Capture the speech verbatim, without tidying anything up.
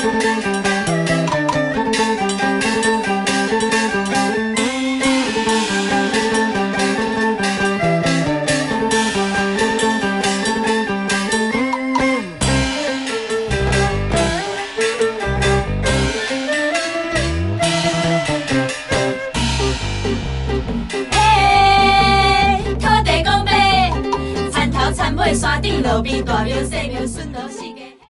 山顶路边大庙，小庙顺路是。